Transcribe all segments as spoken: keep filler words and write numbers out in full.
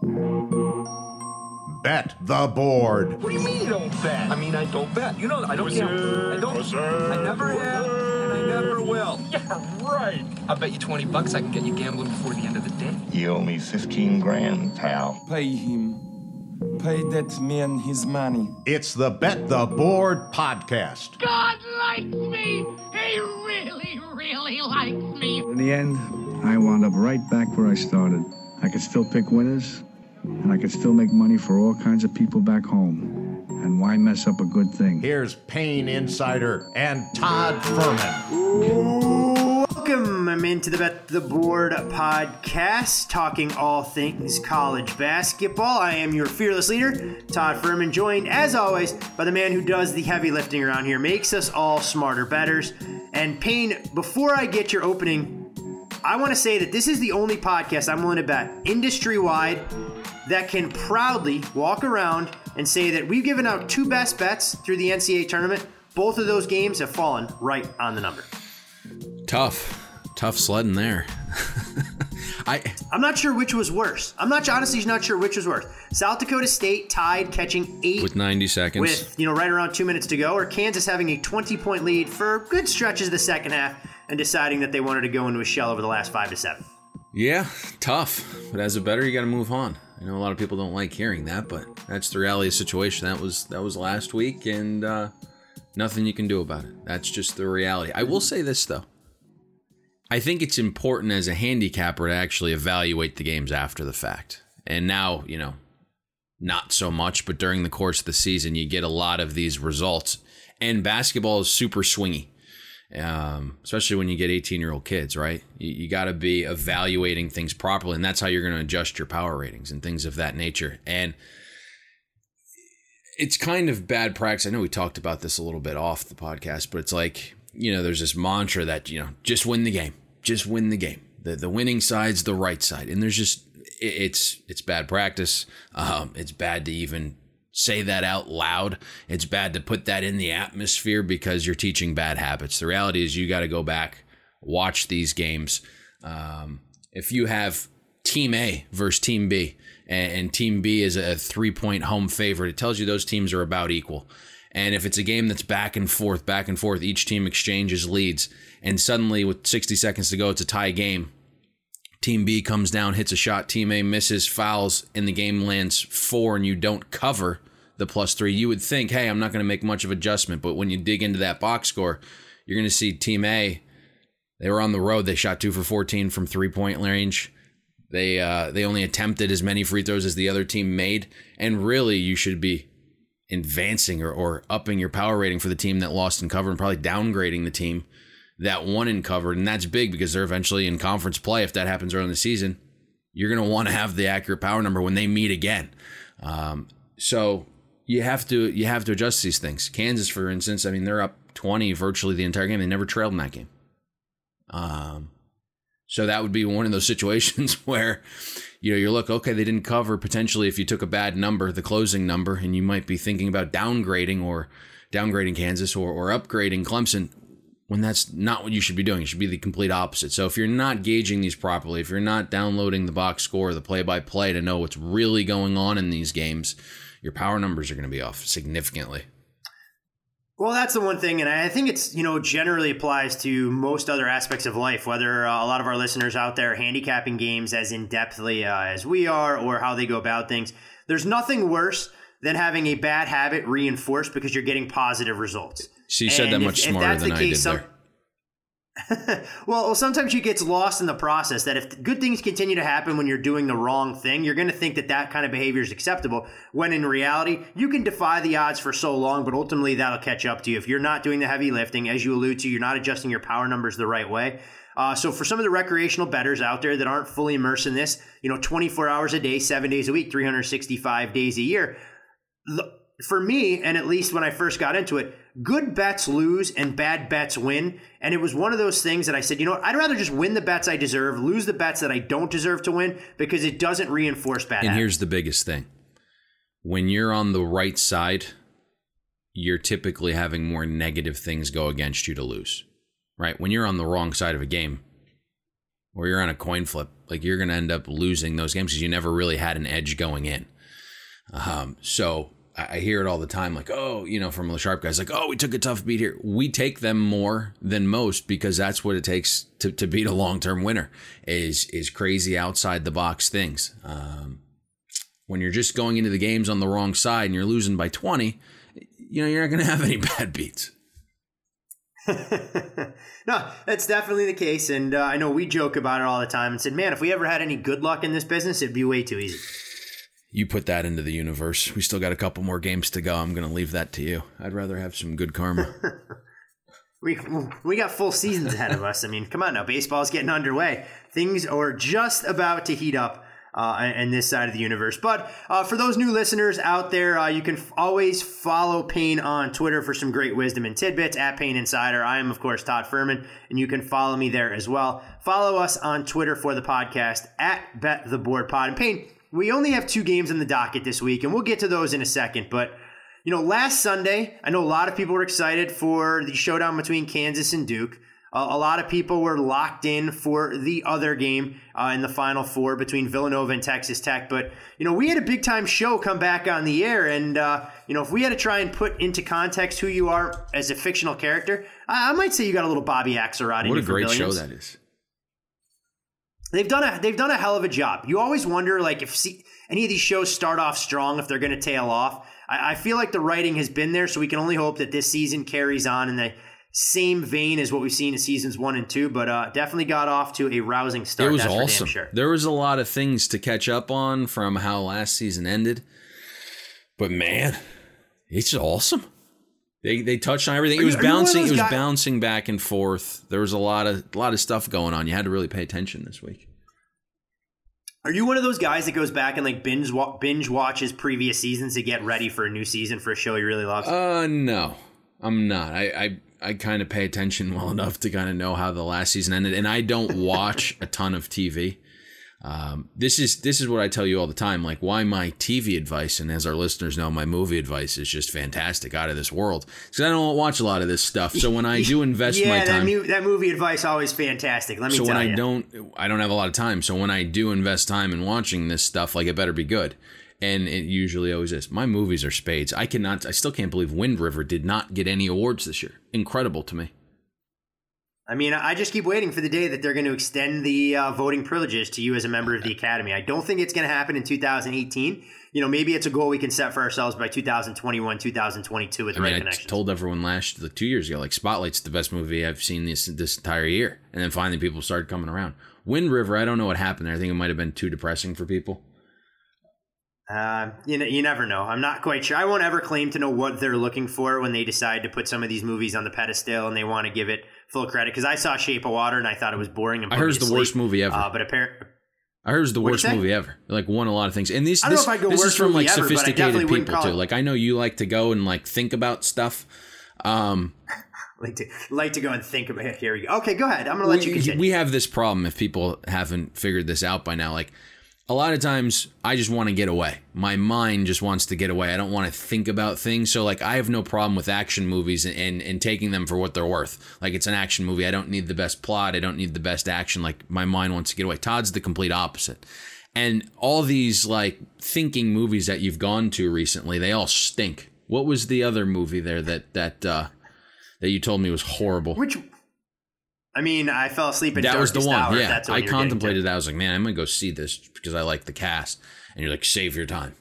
Bet the board. What do you mean you don't bet? I mean, I don't bet. You know, I don't gamble. I don't. I never have, and I never will. Yeah, right. I'll bet you twenty bucks I can get you gambling before the end of the day. You owe me fifteen grand, pal. Pay him. Pay that man his money. It's the Bet the Board podcast. God likes me. He really, really likes me. In the end, I wound up right back where I started. I could still pick winners, and I could still make money for all kinds of people back home. And why mess up a good thing? Here's Payne Insider and Todd Fuhrman. Welcome, I'm into the Bet the Board podcast, talking all things college basketball. I am your fearless leader, Todd Fuhrman, joined, as always, by the man who does the heavy lifting around here, makes us all smarter bettors. And Payne, before I get your opening, I want to say that this is the only podcast I'm willing to bet, industry-wide, that can proudly walk around and say that we've given out two best bets through the N C double A tournament. Both of those games have fallen right on the number. Tough. Tough sledding there. I, I'm not sure which was worse. I'm not honestly not sure which was worse. South Dakota State tied, catching eight with ninety seconds, with you know right around two minutes to go, or Kansas having a twenty-point lead for good stretches of the second half and deciding that they wanted to go into a shell over the last five to seven. Yeah, tough. But as a bettor, you got to move on. I know a lot of people don't like hearing that, but that's the reality of the situation. That was that was last week, and uh, nothing you can do about it. That's just the reality. I will say this though. I think it's important as a handicapper to actually evaluate the games after the fact. And now, you know, not so much, but during the course of the season, you get a lot of these results. And basketball is super swingy, um, especially when you get eighteen-year-old kids, right? You, you got to be evaluating things properly, and that's how you're going to adjust your power ratings and things of that nature. And it's kind of bad practice. I know we talked about this a little bit off the podcast, but it's like, you know, there's this mantra that, you know, just win the game, just win the game. The the winning side's the right side. And there's just, it's it's bad practice. Um, it's bad to even say that out loud. It's bad to put that in the atmosphere because you're teaching bad habits. The reality is you got to go back, watch these games. Um, if you have Team A versus Team B, and, and Team B is a three-point home favorite, it tells you those teams are about equal. And if it's a game that's back and forth, back and forth, each team exchanges leads, and suddenly with sixty seconds to go, it's a tie game. Team B comes down, hits a shot, Team A misses, fouls, and the game lands four, and you don't cover the plus three. You would think, hey, I'm not going to make much of adjustment, but when you dig into that box score, you're going to see Team A, they were on the road, they shot two for fourteen from three-point range. They uh, they only attempted as many free throws as the other team made, and really you should be advancing or, or upping your power rating for the team that lost in cover and probably downgrading the team that won in cover. And that's big because they're eventually in conference play. If that happens early in the season, you're going to want to have the accurate power number when they meet again. Um, so you have to you have to adjust these things. Kansas, for instance, I mean, they're up twenty virtually the entire game. They never trailed in that game. Um, so that would be one of those situations where, you know, you look, okay, they didn't cover potentially if you took a bad number, the closing number, and you might be thinking about downgrading or downgrading Kansas or, or upgrading Clemson when that's not what you should be doing. It should be the complete opposite. So if you're not gauging these properly, if you're not downloading the box score, the play-by-play to know what's really going on in these games, your power numbers are going to be off significantly. Well, that's the one thing, and I think it's, you know, generally applies to most other aspects of life, whether uh, a lot of our listeners out there are handicapping games as in-depthly uh, as we are or how they go about things. There's nothing worse than having a bad habit reinforced because you're getting positive results. She said that much smarter than I did there. well, well, sometimes she gets lost in the process that if good things continue to happen when you're doing the wrong thing, you're going to think that that kind of behavior is acceptable, when in reality, you can defy the odds for so long, but ultimately that'll catch up to you. If you're not doing the heavy lifting, as you allude to, you're not adjusting your power numbers the right way. Uh, so for some of the recreational bettors out there that aren't fully immersed in this, you know, twenty-four hours a day, seven days a week, three hundred sixty-five days a year, for me, and at least when I first got into it, good bets lose and bad bets win. And it was one of those things that I said, you know what, I'd rather just win the bets I deserve, lose the bets that I don't deserve to win, because it doesn't reinforce bad And habits. Here's the biggest thing. When you're on the right side, you're typically having more negative things go against you to lose, right? When you're on the wrong side of a game, or you're on a coin flip. Like, you're going to end up losing those games because you never really had an edge going in. Um, so I, I hear it all the time, like, oh, you know, from the sharp guys, like, oh, we took a tough beat here. We take them more than most because that's what it takes to, to beat a long-term winner is, is crazy outside the box things. Um, when you're just going into the games on the wrong side and you're losing by twenty, you know, you're not going to have any bad beats. No, that's definitely the case. And uh, I know we joke about it all the time and said, man, if we ever had any good luck in this business, it'd be way too easy. You put that into the universe. We still got a couple more games to go. I'm going to leave that to you. I'd rather have some good karma. we we got full seasons ahead of us. I mean, come on now. Baseball's getting underway. Things are just about to heat up uh, in this side of the universe. But uh, for those new listeners out there, uh, you can f- always follow Payne on Twitter for some great wisdom and tidbits at Payne Insider. I am, of course, Todd Furman, and you can follow me there as well. Follow us on Twitter for the podcast at Bet the Board Pod. And Payne, we only have two games on the docket this week, and we'll get to those in a second. But, you know, last Sunday, I know a lot of people were excited for the showdown between Kansas and Duke. Uh, a lot of people were locked in for the other game uh, in the Final Four between Villanova and Texas Tech. But, you know, we had a big-time show come back on the air. And, uh, you know, if we had to try and put into context who you are as a fictional character, I, I might say you got a little Bobby Axelrod in you. What a for great Billions. show that is. They've done a they've done a hell of a job. You always wonder, like, if see, any of these shows start off strong, if they're going to tail off. I, I feel like the writing has been there, so we can only hope that this season carries on in the same vein as what we've seen in seasons one and two. But uh, definitely got off to a rousing start. It was that's awesome. For damn sure. There was a lot of things to catch up on from how last season ended, but man, it's awesome. They they touched on everything. It was bouncing. It was guys- bouncing back and forth. There was a lot of a lot of stuff going on. You had to really pay attention this week. Are you one of those guys that goes back and like binge wa- binge watches previous seasons to get ready for a new season for a show he really loves? Uh, no, I'm not. I I, I kind of pay attention well enough to kind of know how the last season ended, and I don't watch a ton of T V. Um, this is this is what I tell you all the time. Like, why my T V advice, and as our listeners know, my movie advice is just fantastic, out of this world. Because I don't watch a lot of this stuff. So when I do invest yeah, my time, that, mu- that movie advice always fantastic. Let me so tell when you. I don't, I don't have a lot of time. So when I do invest time in watching this stuff, like, it better be good, and it usually always is. My movies are spades. I cannot. I still can't believe Wind River did not get any awards this year. Incredible to me. I mean, I just keep waiting for the day that they're going to extend the uh, voting privileges to you as a member of the Academy. I don't think it's going to happen in two thousand eighteen. You know, maybe it's a goal we can set for ourselves by two thousand twenty-one, two thousand twenty-two with I the mean, right I connections. told everyone last like two years ago, like, Spotlight's the best movie I've seen this this entire year, and then finally people started coming around. Wind River, I don't know what happened there. I think it might have been too depressing for people. Uh, you know, you never know. I'm not quite sure. I won't ever claim to know what they're looking for when they decide to put some of these movies on the pedestal and they want to give it full credit. Because I saw Shape of Water and I thought it was boring. And I heard it's the worst movie ever. Uh, but apparently, I heard it's the What'd worst movie ever. Like, won a lot of things. And this, I don't this, know if I'd go this is worst from like movie ever, but I sophisticated definitely wouldn't people call too. it- Like, I know you like to go and like think about stuff. Um, like to like to go and think about it. Here we go. Okay, go ahead. I'm going to let we, you continue. we have this problem if people haven't figured this out by now. Like, a lot of times I just want to get away. My mind just wants to get away. I don't want to think about things. So, like, I have no problem with action movies and, and, and taking them for what they're worth. Like, it's an action movie. I don't need the best plot. I don't need the best action. Like, my mind wants to get away. Todd's the complete opposite. And all these, like, thinking movies that you've gone to recently, they all stink. What was the other movie there that that uh, that you told me was horrible? Which, I mean, I fell asleep in That was Darkest the one. Hour, if Yeah, that's what I you're getting to. contemplated that. I was like, man, I'm gonna go see this because I like the cast. And you're like, save your time.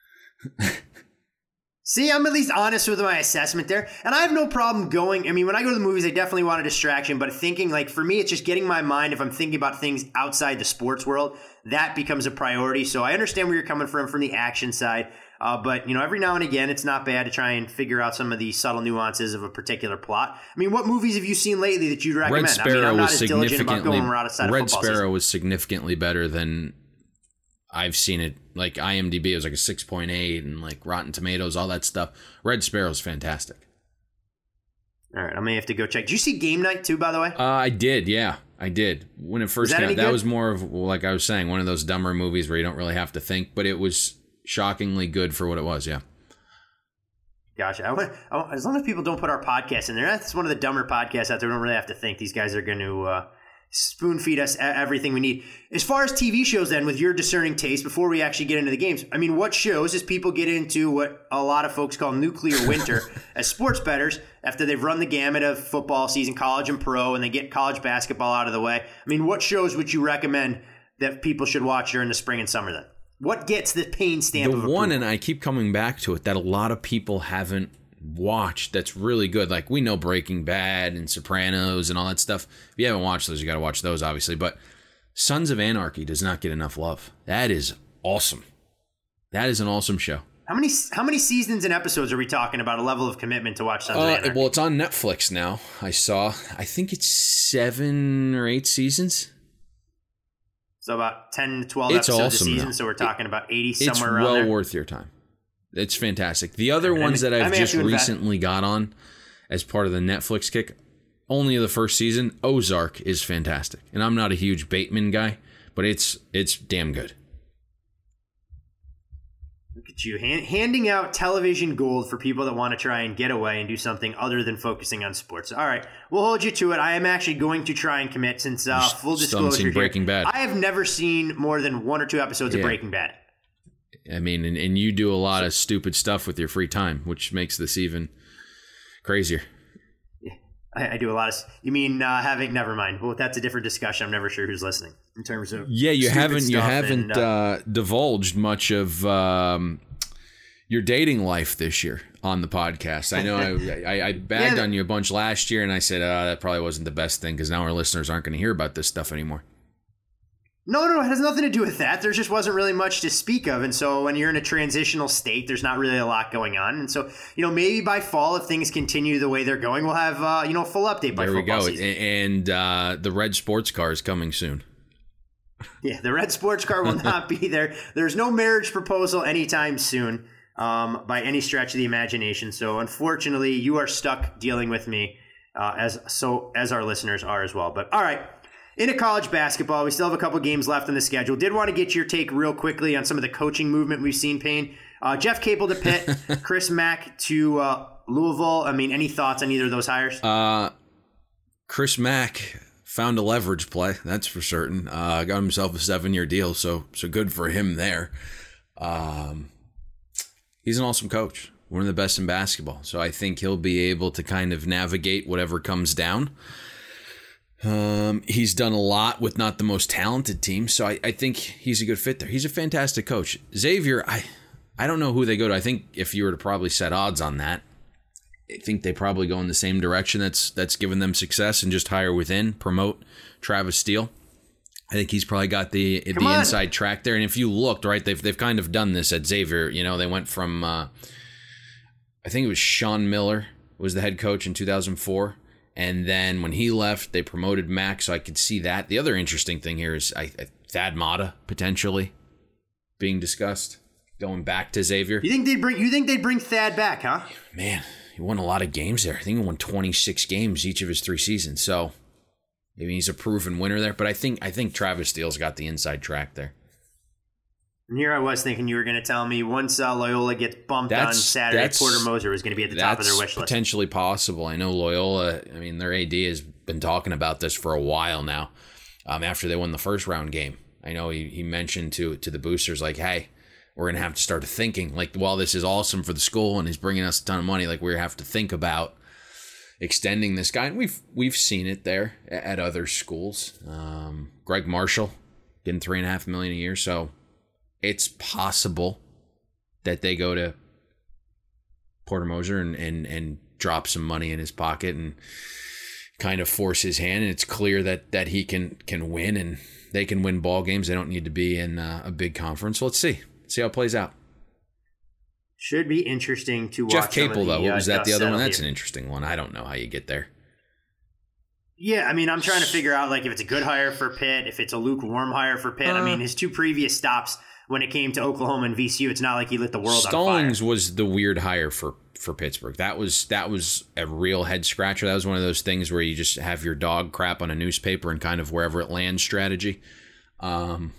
See, I'm at least honest with my assessment there. And I have no problem going. I mean, when I go to the movies, I definitely want a distraction. But thinking, like, for me, it's just getting my mind, if I'm thinking about things outside the sports world, that becomes a priority. So I understand where you're coming from, from the action side. Uh, but, you know, every now and again, it's not bad to try and figure out some of the subtle nuances of a particular plot. I mean, what movies have you seen lately that you'd recommend? Red Sparrow I mean, I'm not was as diligent about significantly going outside of Red football Sparrow season. was significantly better than I've seen it. Like, IMDb, it was like a six point eight, and like Rotten Tomatoes, all that stuff. Red Sparrow's fantastic. All right, I'm gonna have to go check. Did you see Game Night too, by the way? Uh, I did, yeah, I did. When it first that came any out, that good? was more of, like I was saying, one of those dumber movies where you don't really have to think, but it was shockingly good for what it was. Yeah. Gotcha. I want, I want, as long as people don't put our podcast in there, that's one of the dumber podcasts out there. We don't really have to think. These guys are going to uh, spoon feed us everything we need. As far as T V shows then, with your discerning taste, before we actually get into the games, I mean, what shows as people get into what a lot of folks call nuclear winter as sports bettors after they've run the gamut of football season, college and pro, and they get college basketball out of the way? I mean, what shows would you recommend that people should watch during the spring and summer then? What gets the pain stamp the of one, approval? and I keep coming back to it, that a lot of people haven't watched that's really good. Like, we know Breaking Bad and Sopranos and all that stuff. If you haven't watched those, you got to watch those, obviously. But Sons of Anarchy does not get enough love. That is awesome. That is an awesome show. How many how many seasons and episodes are we talking about? A level of commitment to watch Sons Uh, of Anarchy? well, it's on Netflix now. I saw. I think it's seven or eight seasons. So about ten to twelve It's episodes awesome, a season. though. So we're talking about eighty, It's somewhere around well there. worth your time. It's fantastic. The other I ones may- that I I've may have just to invest. recently got on as part of the Netflix kick, only the first season. Ozark is fantastic, and I'm not a huge Bateman guy, but it's it's damn good. Look at you, hand, handing out television gold for people that want to try and get away and do something other than focusing on sports. All right, we'll hold you to it. I am actually going to try and commit since uh, full Still haven't disclosure. seen here, Breaking Bad. I have never seen more than one or two episodes Yeah. of Breaking Bad. I mean, and, and you do a lot of stupid stuff with your free time, which makes this even crazier. I, I do a lot of. You mean uh, having? Never mind. Well, that's a different discussion. I'm never sure who's listening in terms of. Yeah, you stupid haven't you stuff haven't and, uh, uh, divulged much of um, your dating life this year on the podcast. I know I, I, I bagged Yeah. on you a bunch last year, and I said uh, that probably wasn't the best thing because now our listeners aren't going to hear about this stuff anymore. No, no, it has nothing to do with that. There just wasn't really much to speak of. And so when you're in a transitional state, there's not really a lot going on. And so, you know, maybe by fall, if things continue the way they're going, we'll have, uh, you know, a full update by There we football go. season. And uh, the red sports car is coming soon. Yeah, the red sports car will not be there. There's no marriage proposal anytime soon um, by any stretch of the imagination. So unfortunately, you are stuck dealing with me uh, as so as our listeners are as well. But all right. Into college basketball, we still have a couple games left on the schedule. Did want to get your take real quickly on some of the coaching movement we've seen, Payne. Uh, Jeff Capel to Pitt, Chris Mack to uh, Louisville. I mean, any thoughts on either of those hires? Uh, Chris Mack found a leverage play, that's for certain. Uh, got himself a seven-year deal, so so good for him there. Um, he's an awesome coach, one of the best in basketball. So I think he'll be able to kind of navigate whatever comes down. Um, he's done a lot with not the most talented team, so I, I think he's a good fit there. He's a fantastic coach. Xavier, I, I don't know who they go to. I think if you were to probably set odds on that, I think they probably go in the same direction that's that's given them success and just hire within, promote Travis Steele. I think he's probably got the Come the on. inside track there. And if you looked, right, they've they've kind of done this at Xavier. You know, they went from uh, I think it was Sean Miller was the head coach in two thousand four. And then when he left, they promoted Mack, so I could see that. The other interesting thing here is I, I, Thad Matta potentially being discussed, going back to Xavier. You think they'd bring? You think they'd bring Thad back, huh? Man, he won a lot of games there. I think he won twenty-six games each of his three seasons. So maybe he's a proven winner there. But I think I think Travis Steele's got the inside track there. And here I was thinking you were going to tell me once uh, Loyola gets bumped on That's- Saturday, that's- Porter Moser was going to be at the top of their wish list. potentially possible. I know Loyola, I mean, their A D has been talking about this for a while now um, after they won the first round game. I know he, he mentioned to to the boosters, like, hey, we're going to have to start thinking, like, while this is awesome for the school and he's bringing us a ton of money, like, we have to think about extending this guy. And we've, we've seen it there at other schools. Um, Greg Marshall getting three and a half million a year. So it's possible that they go to Porter Moser and, and, and drop some money in his pocket and kind of force his hand. And it's clear that, that he can, can win and they can win ball games. They don't need to be in uh, a big conference. So let's see. See how it plays out. Should be interesting to watch. Jeff some of Capel, the, though, what uh, was that? The dust other one? settle That's here. an interesting one. I don't know how you get there. Yeah, I mean, I'm trying to figure out like if it's a good hire for Pitt, if it's a lukewarm hire for Pitt. I Uh, mean, his two previous stops when it came to Oklahoma and V C U, it's not like he lit the world Stallings on fire. was the weird hire for, for Pittsburgh. That was that was a real head scratcher. That was one of those things where you just have your dog crap on a newspaper and kind of wherever it lands strategy. Um,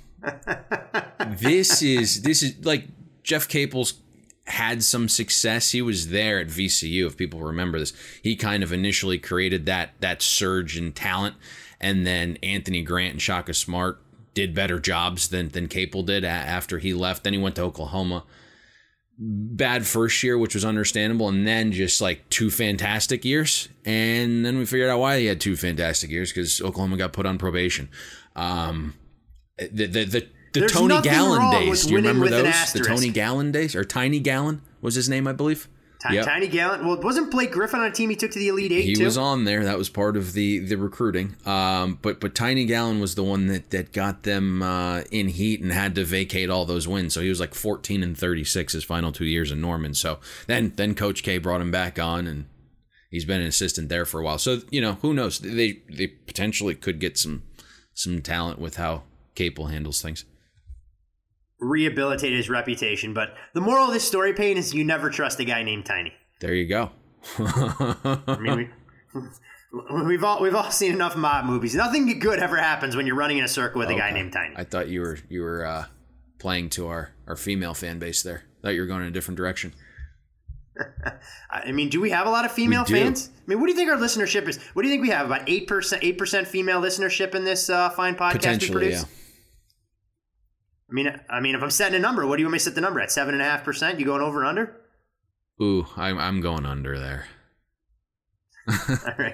this is this is like Jeff Capel's had some success. He was there at V C U, if people remember this. He kind of initially created that that surge in talent, and then Anthony Grant and Shaka Smart did better jobs than than Capel did after he left. Then he went to Oklahoma. Bad first year, which was understandable, and then just like two fantastic years. And then we figured out why he had two fantastic years, because Oklahoma got put on probation. Um, the the the, the Tony Gallen days. Do you remember those? The Tony Gallen days, or Tiny Gallen was his name, I believe. T- yep. Tiny Gallen. Well, wasn't Blake Griffin on a team he took to the Elite Eight he too? was on there. That was part of the the recruiting. Um, but but Tiny Gallen was the one that that got them uh, in heat and had to vacate all those wins. So he was like fourteen and thirty-six his final two years in Norman. So then then Coach K brought him back on, and he's been an assistant there for a while. So you know, who knows? They they potentially could get some some talent with how Capel handles things. Rehabilitate his reputation. But the moral of this story, Payne, is you never trust a guy named Tiny. There you go. I mean, we, we've all we've all seen enough mob movies. Nothing good ever happens when you're running in a circle with okay. a guy named Tiny. I thought you were you were uh, playing to our, our female fan base there. I thought you were going in a different direction. I mean, do we have a lot of female fans? I mean, what do you think our listenership is? What do you think we have? About eight percent, eight percent female listenership in this uh, fine podcast we produce? Yeah. I mean, I mean, if I'm setting a number, what do you want me to set the number at? Seven and a half percent? You going over or under? Ooh, I'm I'm going under there. All right.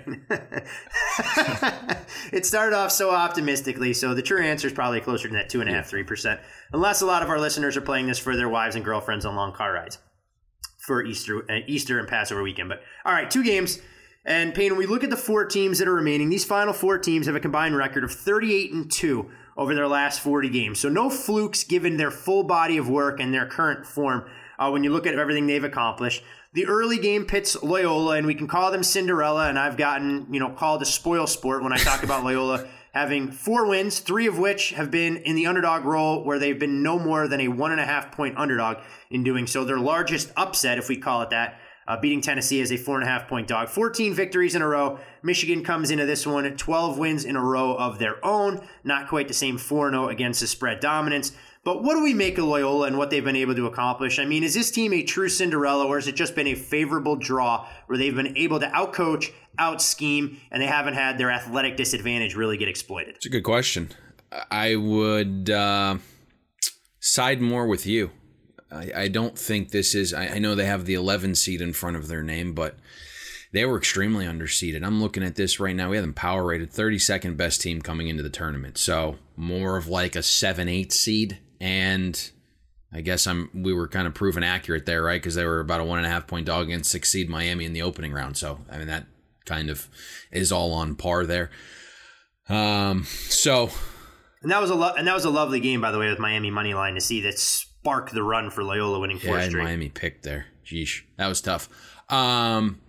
It started off so optimistically, so the true answer is probably closer to that two and a half, three percent. Unless a lot of our listeners are playing this for their wives and girlfriends on long car rides for Easter, uh, Easter and Passover weekend. But all right, two games. And Payne, when we look at the four teams that are remaining, these final four teams have a combined record of thirty-eight and two over their last forty games. So no flukes given their full body of work and their current form uh, when you look at everything they've accomplished. The early game pits Loyola, and we can call them Cinderella, and I've gotten, you know, called a spoil sport when I talk about Loyola having four wins, three of which have been in the underdog role, where they've been no more than a one and a half point underdog in doing so. Their largest upset, if we call it that, uh, beating Tennessee as a four and a half point dog. fourteen victories in a row. Michigan comes into this one at twelve wins in a row of their own. Not quite the same four and oh against the spread dominance. But what do we make of Loyola and what they've been able to accomplish? I mean, is this team a true Cinderella, or has it just been a favorable draw where they've been able to outcoach, out-scheme, and they haven't had their athletic disadvantage really get exploited? It's a good question. I would uh, side more with you. I, I don't think this is... I, I know they have the eleven seed in front of their name, but they were extremely underseeded. I'm looking at this right now. We have them power rated thirty-second best team coming into the tournament. So more of like a seven eight seed. And I guess I'm we were kind of proven accurate there, right? Because they were about a one and a half point dog against six seed Miami in the opening round. So I mean that kind of is all on par there. Um, so and that was a lo- and that was a lovely game, by the way, with Miami money line to see that spark the run for Loyola winning four yeah, straight. Miami picked there. Geesh, that was tough. Um,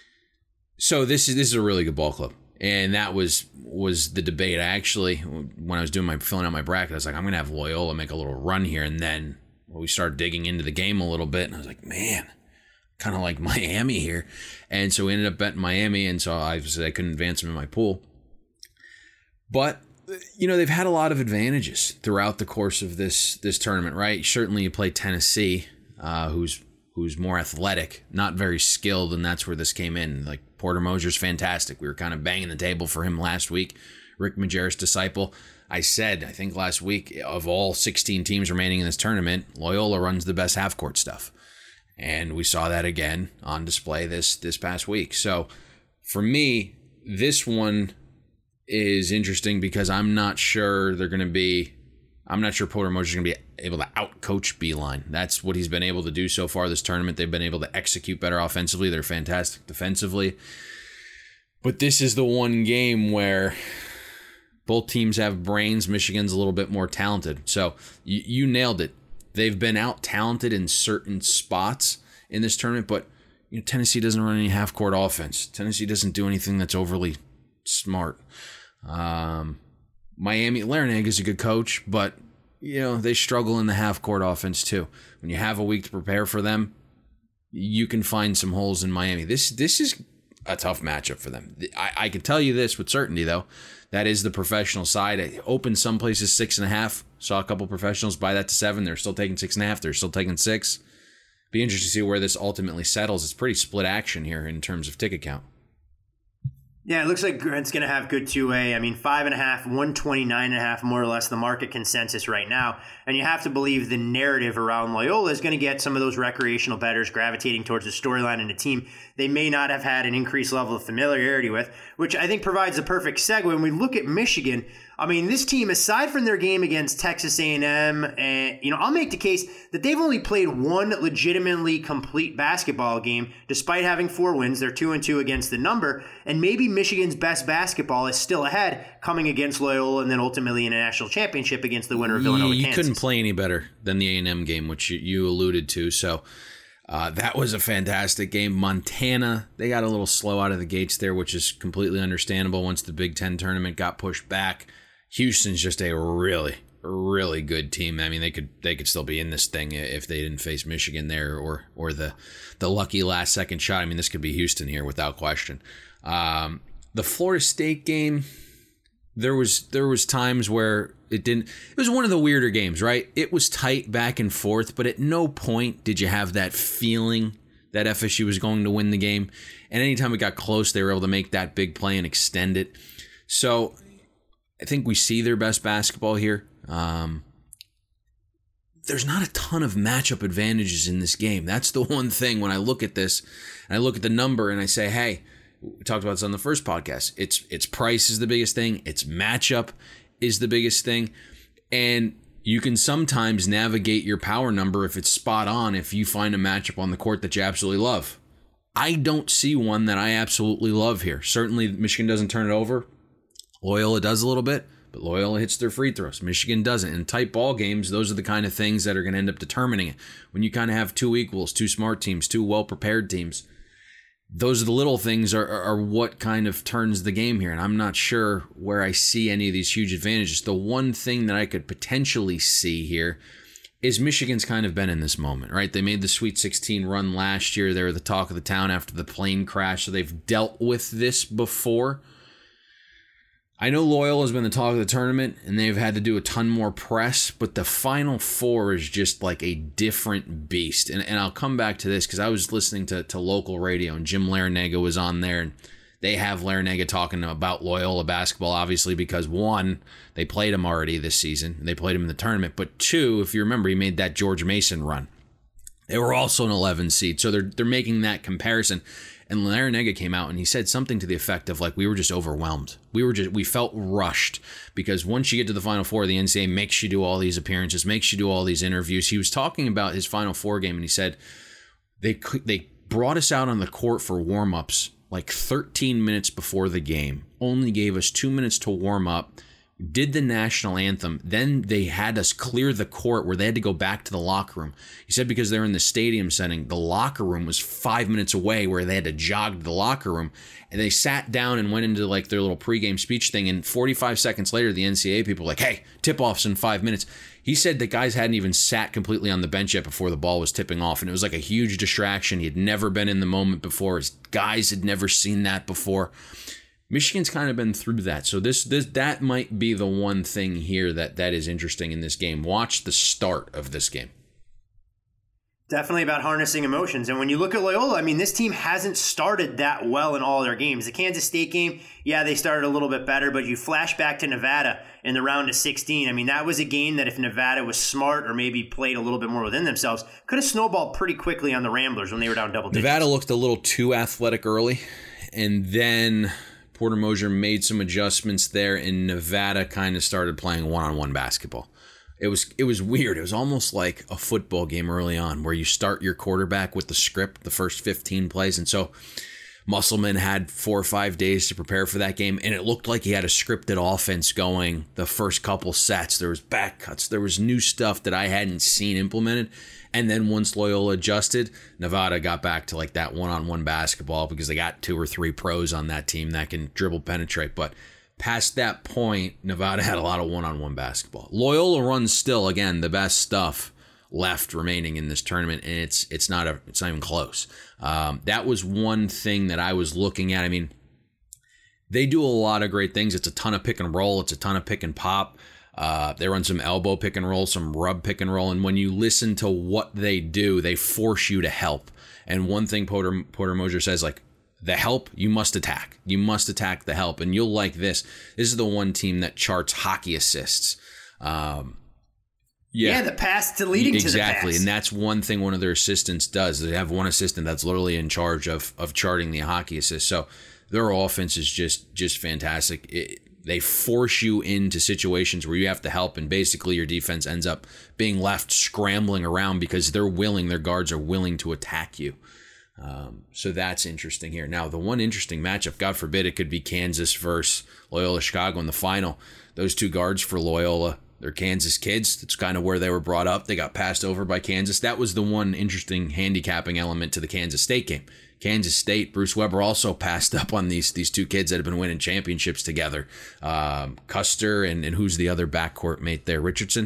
so this is this is a really good ball club. And that was was the debate. I actually, when I was doing my filling out my bracket, I was like, I'm going to have Loyola make a little run here. And then we started digging into the game a little bit. And I was like, man, kind of like Miami here. And so we ended up betting Miami. And so I said I couldn't advance them in my pool. But, you know, they've had a lot of advantages throughout the course of this this tournament, right? Certainly you play Tennessee, uh, who's who's more athletic, not very skilled, and that's where this came in. Like, Porter Mosier's fantastic. We were kind of banging the table for him last week. Rick Majerus' disciple. I said, I think last week, of all sixteen teams remaining in this tournament, Loyola runs the best half-court stuff. And we saw that again on display this this past week. So, for me, this one is interesting because I'm not sure they're going to be... I'm not sure Porter Mosier's going to be able to out-coach Beilein. That's what he's been able to do so far this tournament. They've been able to execute better offensively. They're fantastic defensively. But this is the one game where both teams have brains. Michigan's a little bit more talented. So you, you nailed it. They've been out-talented in certain spots in this tournament, but you know, Tennessee doesn't run any half-court offense. Tennessee doesn't do anything that's overly smart. Um... Miami, Larinaga is a good coach, but, you know, they struggle in the half-court offense too. When you have a week to prepare for them, you can find some holes in Miami. This this is a tough matchup for them. I, I can tell you this with certainty, though. That is the professional side. It opened some places six and a half. Saw a couple professionals buy that to seven. They're still taking six and a half. They're still taking six. Be interesting to see where this ultimately settles. It's pretty split action here in terms of ticket count. Yeah, it looks like Grant's going to have good two A. I mean, five and a half, one twenty-nine and a half, more or less the market consensus right now. And you have to believe the narrative around Loyola is going to get some of those recreational bettors gravitating towards the storyline and a team they may not have had an increased level of familiarity with, which I think provides a perfect segue. When we look at Michigan, I mean, this team, aside from their game against Texas A and M, and you know, I'll make the case that they've only played one legitimately complete basketball game, despite having four wins. They're two and two against the number, and maybe Michigan's best basketball is still ahead, coming against Loyola, and then ultimately in a national championship against the winner of Villanova. You Kansas. Couldn't play any better than the A and M game, which you, you alluded to. So uh, that was a fantastic game. Montana, they got a little slow out of the gates there, which is completely understandable once the Big Ten tournament got pushed back. Houston's just a really, really good team. I mean, they could they could still be in this thing if they didn't face Michigan there or or the the lucky last second shot. I mean, this could be Houston here without question. Um, the Florida State game, there was there was times where it didn't. It was one of the weirder games, right? It was tight back and forth, but at no point did you have that feeling that F S U was going to win the game. And anytime it got close, they were able to make that big play and extend it. So I think we see their best basketball here. Um, there's not a ton of matchup advantages in this game. That's the one thing when I look at this, and I look at the number and I say, hey, we talked about this on the first podcast. It's it's price is the biggest thing. It's matchup is the biggest thing. And you can sometimes navigate your power number if it's spot on if you find a matchup on the court that you absolutely love. I don't see one that I absolutely love here. Certainly Michigan doesn't turn it over. Loyola does a little bit, but Loyola hits their free throws. Michigan doesn't. In tight ball games, those are the kind of things that are going to end up determining it. When you kind of have two equals, two smart teams, two well-prepared teams, those are the little things are, are, are what kind of turns the game here. And I'm not sure where I see any of these huge advantages. The one thing that I could potentially see here is Michigan's kind of been in this moment, right? They made the Sweet sixteen run last year. They were the talk of the town after the plane crash, so they've dealt with this before. I know Loyola has been the talk of the tournament, and they've had to do a ton more press, but the Final Four is just like a different beast. And, and I'll come back to this because I was listening to, to local radio, and Jim Larrañaga was on there, and they have Larrañaga talking about Loyola basketball, obviously, because one, they played him already this season, and they played him in the tournament, but two, if you remember, he made that George Mason run. They were also an eleven seed, so they're they're making that comparison. And Larrañaga came out and he said something to the effect of like, we were just overwhelmed. We were just, we felt rushed because once you get to the Final Four, the N C double A makes you do all these appearances, makes you do all these interviews. He was talking about his Final Four game and he said, they they brought us out on the court for warm-ups like thirteen minutes before the game, only gave us two minutes to warm up, did the national anthem, then they had us clear the court where they had to go back to the locker room. He said because they're in the stadium setting, the locker room was five minutes away where they had to jog to the locker room. And they sat down and went into like their little pregame speech thing. And forty-five seconds later, the N C double A people were like, hey, tip-off's in five minutes. He said the guys hadn't even sat completely on the bench yet before the ball was tipping off. And it was like a huge distraction. He had never been in the moment before. His guys had never seen that before. Michigan's kind of been through that. So this this that might be the one thing here that, that is interesting in this game. Watch the start of this game. Definitely about harnessing emotions. And when you look at Loyola, I mean, this team hasn't started that well in all their games. The Kansas State game, yeah, they started a little bit better, but you flash back to Nevada in the round of sixteen. I mean, that was a game that if Nevada was smart or maybe played a little bit more within themselves, could have snowballed pretty quickly on the Ramblers when they were down double digits. Nevada looked a little too athletic early, and then Porter Moser made some adjustments there, and Nevada kind of started playing one-on-one basketball. It was it was weird. It was almost like a football game early on where you start your quarterback with the script, the first fifteen plays. And so Musselman had four or five days to prepare for that game, and it looked like he had a scripted offense going the first couple sets. There was back cuts. There was new stuff that I hadn't seen implemented. And then once Loyola adjusted, Nevada got back to like that one-on-one basketball because they got two or three pros on that team that can dribble, penetrate. But past that point, Nevada had a lot of one-on-one basketball. Loyola runs still, again, the best stuff left remaining in this tournament, and it's it's not a it's not even close. Um, that was one thing that I was looking at. I mean, they do a lot of great things. It's a ton of pick and roll. It's a ton of pick and pop. Uh, they run some elbow pick and roll, some rub pick and roll, and when you listen to what they do, they force you to help. And one thing Porter Porter Moser says, like, the help, you must attack. You must attack the help, and you'll like this. This is the one team that charts hockey assists. Um, yeah. yeah, the pass to leading exactly. to the pass. Exactly, and that's one thing one of their assistants does. They have one assistant that's literally in charge of of charting the hockey assists. So their offense is just just fantastic. It, they force you into situations where you have to help, and basically your defense ends up being left scrambling around because they're willing, their guards are willing to attack you. Um, so that's interesting here. Now, the one interesting matchup, God forbid, it could be Kansas versus Loyola Chicago in the final. Those two guards for Loyola, they're Kansas kids. That's kind of where they were brought up. They got passed over by Kansas. That was the one interesting handicapping element to the Kansas State game. Kansas State, Bruce Weber also passed up on these these two kids that have been winning championships together. Um, Custer and, and who's the other backcourt mate there? Richardson?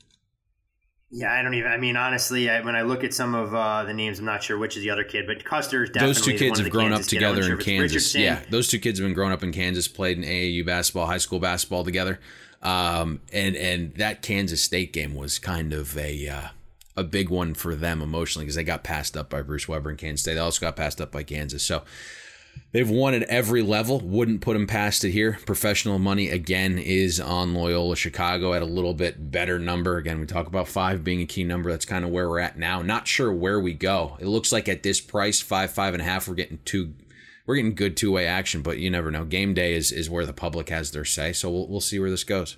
Yeah, I don't even. I mean, honestly, I, when I look at some of uh, the names, I'm not sure which is the other kid, but Custer is definitely those two kids one of have the grown Kansas up together kid. in Kansas. Richardson. Yeah, those two kids have been growing up in Kansas, played in A A U basketball, high school basketball together, um, and and that Kansas State game was kind of a uh, a big one for them emotionally because they got passed up by Bruce Weber in Kansas State. They also got passed up by Kansas, so. They've won at every level. Wouldn't put them past it here. Professional money, again, is on Loyola Chicago at a little bit better number. Again, we talk about five being a key number. That's kind of where we're at now. Not sure where we go. It looks like at this price, five, five and a half, we're getting two, we're getting good two-way action, but you never know. Game day is, is where the public has their say, so we'll, we'll see where this goes.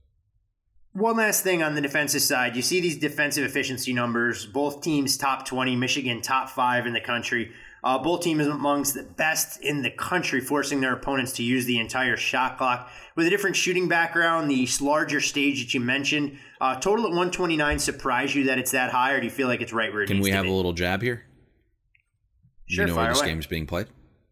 One last thing on the defensive side. You see these defensive efficiency numbers. Both teams top twenty, Michigan top five in the country. Uh, both teams amongst the best in the country, forcing their opponents to use the entire shot clock. With a different shooting background, the larger stage that you mentioned, uh, total at one twenty-nine surprise you that it's that high, or do you feel like it's right where it Can needs we to have be? a little jab here? Sure, you know fire where this away. game's being played?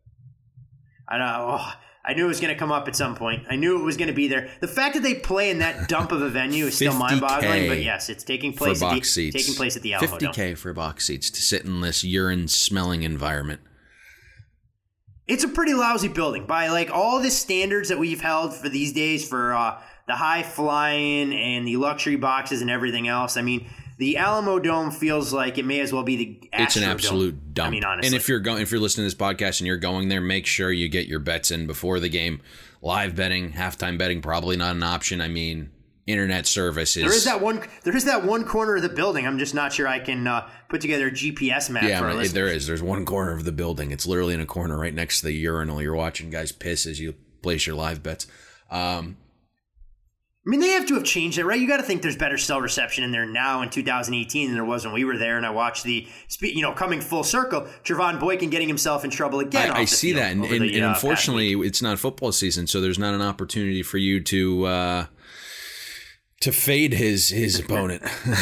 I know. Oh, I knew it was going to come up at some point. I knew it was going to be there. The fact that they play in that dump of a venue is still mind-boggling, but yes, it's taking place for at box the seats. taking place at the Alamo fifty K Dome. for box seats to sit in this urine-smelling environment. It's a pretty lousy building by like all the standards that we've held for these days for uh, the high flying and the luxury boxes and everything else. I mean, the Alamo Dome feels like it may as well be the Astrodome. It's an absolute dump. I mean, honestly. And if you're going, if you're listening to this podcast and you're going there, make sure you get your bets in before the game. Live betting, halftime betting, probably not an option. I mean, internet service is. There is that one. There is that one corner of the building. I'm just not sure I can uh, put together a G P S map. Yeah, for our man, listeners. there is. There's one corner of the building. It's literally in a corner right next to the urinal. You're watching guys piss as you place your live bets. Um, I mean, they have to have changed it, right? You got to think there's better cell reception in there now in two thousand eighteen than there was when we were there. And I watched the, you know, coming full circle, Trevon Boykin getting himself in trouble again. I, off I the see field that, and, over and, the, and uh, unfortunately, it's not football season, so there's not an opportunity for you to uh, to fade his his opponent.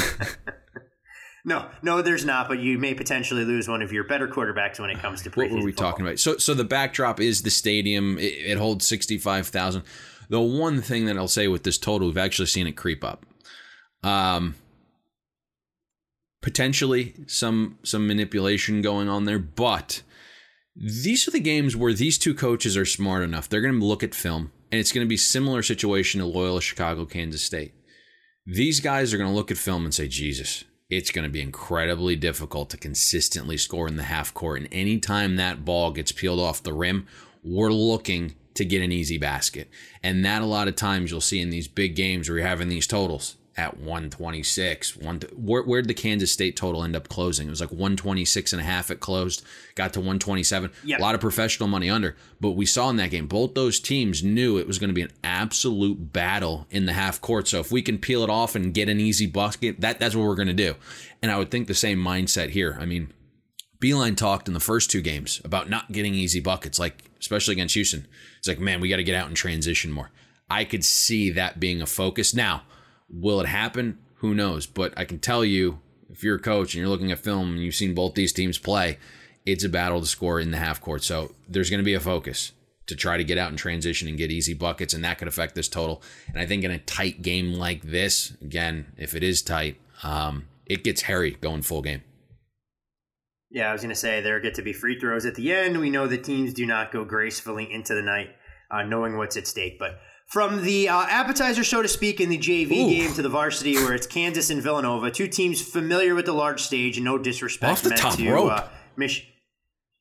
No, no, there's not. But you may potentially lose one of your better quarterbacks when it comes to preseason What were we football. talking about? So, so the backdrop is the stadium. It, it holds sixty-five thousand. The one thing that I'll say with this total, we've actually seen it creep up. Um, potentially some some manipulation going on there, but these are the games where these two coaches are smart enough. They're going to look at film, and it's going to be a similar situation to Loyola Chicago, Kansas State. These guys are going to look at film and say, Jesus, it's going to be incredibly difficult to consistently score in the half court. And anytime that ball gets peeled off the rim, we're looking to get an easy basket. And that a lot of times you'll see in these big games where you're having these totals at one twenty-six. One, where, where'd the Kansas State total end up closing? It was like one twenty-six and a half it closed, got to one twenty-seven. Yep. A lot of professional money under. But we saw in that game, both those teams knew it was going to be an absolute battle in the half court. So if we can peel it off and get an easy basket, that, that's what we're going to do. And I would think the same mindset here. I mean, Beeline talked in the first two games about not getting easy buckets, like especially against Houston. It's like, man, we got to get out and transition more. I could see that being a focus. Now, will it happen? Who knows? But I can tell you, if you're a coach and you're looking at film and you've seen both these teams play, it's a battle to score in the half court. So there's going to be a focus to try to get out and transition and get easy buckets, and that could affect this total. And I think in a tight game like this, again, if it is tight, um, it gets hairy going full game. Yeah, I was going to say there get to be free throws at the end. We know the teams do not go gracefully into the night uh, knowing what's at stake. But from the uh, appetizer, so to speak, in the J V Ooh. game to the varsity where it's Kansas and Villanova, two teams familiar with the large stage and no disrespect Off the meant top to rope. uh, Mich-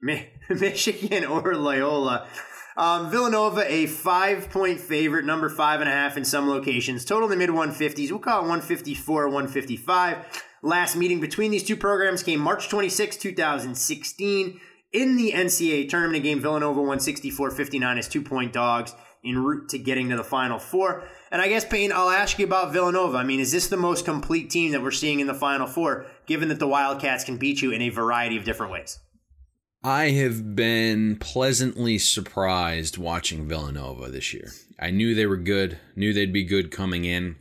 Michigan or Loyola. Um, Villanova, a five-point favorite, number five and a half in some locations. Total in the mid one fifties. We'll call it one fifty-four, one fifty-five. Last meeting between these two programs came March twenty-sixth, twenty sixteen. In the N C double A tournament game, Villanova won sixty-four fifty-nine as two-point dogs en route to getting to the Final Four. And I guess, Payne, I'll ask you about Villanova. I mean, is this the most complete team that we're seeing in the Final Four, given that the Wildcats can beat you in a variety of different ways? I have been pleasantly surprised watching Villanova this year. I knew they were good, knew they'd be good coming in.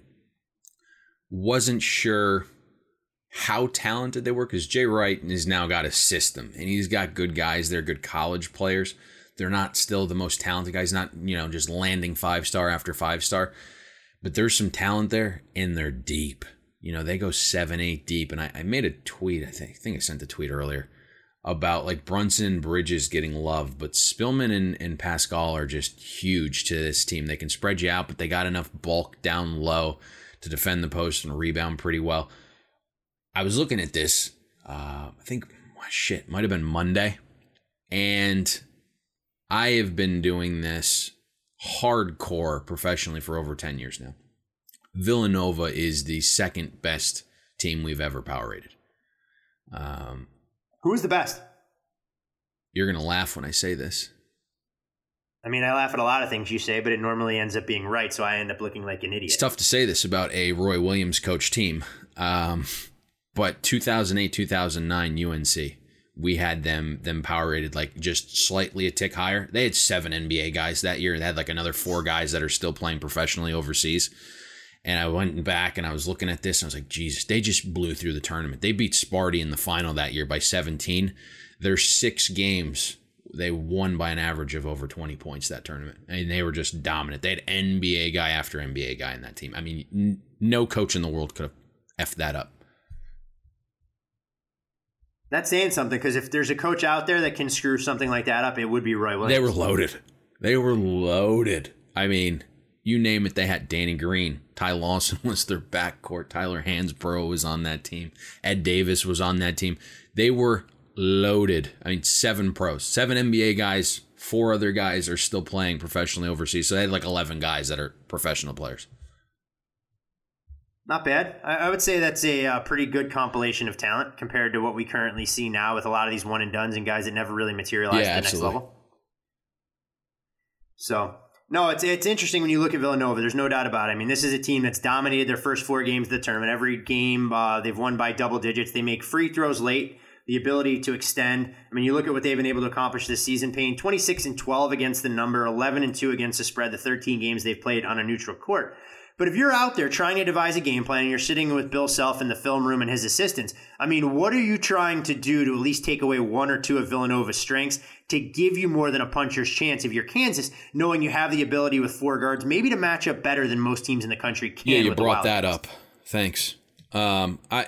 Wasn't sure how talented they were because Jay Wright has now got a system, and he's got good guys. They're good college players. They're not still the most talented guys, not, you know, just landing five-star after five-star. But there's some talent there, and they're deep. You know, they go seven, eight deep. And I, I made a tweet, I think, I think I sent a tweet earlier, about like Brunson and Bridges getting love, but Spillman and, and Pascal are just huge to this team. They can spread you out, but they got enough bulk down low to defend the post and rebound pretty well. I was looking at this, uh, I think, oh, shit, might have been Monday, and I have been doing this hardcore professionally for over ten years now. Villanova is the second best team we've ever power rated. Um, Who is the best? You're going to laugh when I say this. I mean, I laugh at a lot of things you say, but it normally ends up being right, so I end up looking like an idiot. It's tough to say this about a Roy Williams coach team, um, but two thousand eight, two thousand nine U N C, we had them them power rated like just slightly a tick higher. They had seven N B A guys that year. They had like another four guys that are still playing professionally overseas. And I went back and I was looking at this and I was like, Jesus, they just blew through the tournament. They beat Sparty in the final that year by seventeen. Their six games, they won by an average of over twenty points that tournament. And they were just dominant. They had N B A guy after N B A guy in that team. I mean, n- no coach in the world could have effed that up. That's saying something, because if there's a coach out there that can screw something like that up, it would be Roy Williams. They were loaded. They were loaded. I mean, you name it, they had Danny Green. Ty Lawson was their backcourt. Tyler Hansbrough was on that team. Ed Davis was on that team. They were loaded. I mean, seven pros, seven N B A guys, four other guys are still playing professionally overseas. So they had like eleven guys that are professional players. Not bad. I, I would say that's a uh, pretty good compilation of talent compared to what we currently see now with a lot of these one and dones and guys that never really materialize yeah, at the absolutely. next level. So, no, it's it's interesting when you look at Villanova. There's no doubt about it. I mean, this is a team that's dominated their first four games of the tournament. Every game uh, they've won by double digits. They make free throws late. The ability to extend. I mean, you look at what they've been able to accomplish this season. Payne twenty-six and twelve against the number, eleven and two against the spread. The thirteen games they've played on a neutral court. But if you're out there trying to devise a game plan and you're sitting with Bill Self in the film room and his assistants, I mean, what are you trying to do to at least take away one or two of Villanova's strengths to give you more than a puncher's chance if you're Kansas, knowing you have the ability with four guards, maybe to match up better than most teams in the country can? Yeah, you with the brought that Wildcats? up. Thanks. Um, I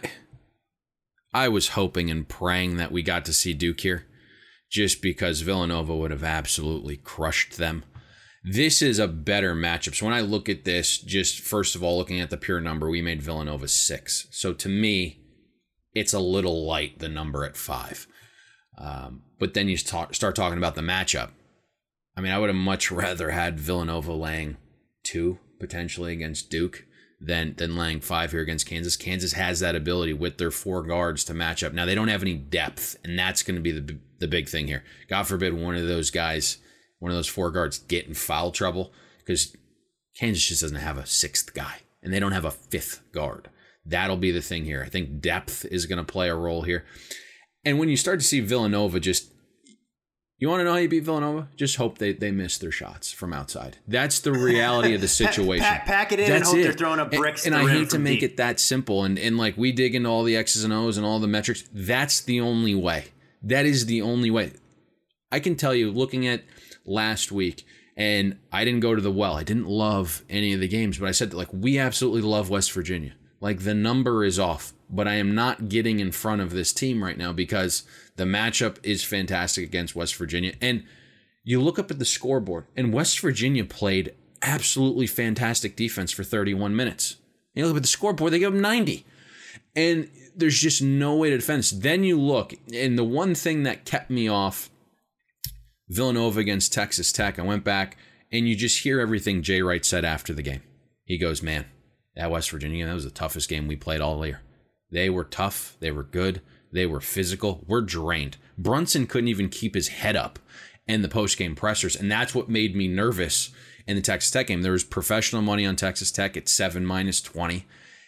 I was hoping and praying that we got to see Duke here, just because Villanova would have absolutely crushed them. This is a better matchup. So when I look at this, just first of all, looking at the pure number, we made Villanova six. So to me, it's a little light, the number at five. Um, but then you talk, start talking about the matchup. I mean, I would have much rather had Villanova laying two, potentially, against Duke than, than laying five here against Kansas. Kansas has that ability with their four guards to match up. Now, they don't have any depth, and that's going to be the, the big thing here. God forbid one of those guys... one of those four guards get in foul trouble, because Kansas just doesn't have a sixth guy, and they don't have a fifth guard. That'll be the thing here. I think depth is going to play a role here. And when you start to see Villanova just, you want to know how you beat Villanova? Just hope they, they miss their shots from outside. That's the reality of the situation. pack, pack it in That's and hope it. they're throwing up bricks. And, and to I rim hate to from make deep. it that simple. And, and like we dig into all the X's and O's and all the metrics. That's the only way. That is the only way. I can tell you, looking at last week, and I didn't go to the well. I didn't love any of the games, but I said that, like, we absolutely love West Virginia. Like, the number is off, but I am not getting in front of this team right now because the matchup is fantastic against West Virginia. And you look up at the scoreboard, and West Virginia played absolutely fantastic defense for thirty-one minutes. You look at the scoreboard, they give them ninety. And there's just no way to defend this. Then you look, and the one thing that kept me off Villanova against Texas Tech, I went back and you just hear everything Jay Wright said after the game. He goes, man, that West Virginia, that was the toughest game we played all year. They were tough. They were good. They were physical. We're drained. Brunson couldn't even keep his head up in the post-game pressers, and that's what made me nervous in the Texas Tech game. There was professional money on Texas Tech at seven minus twenty,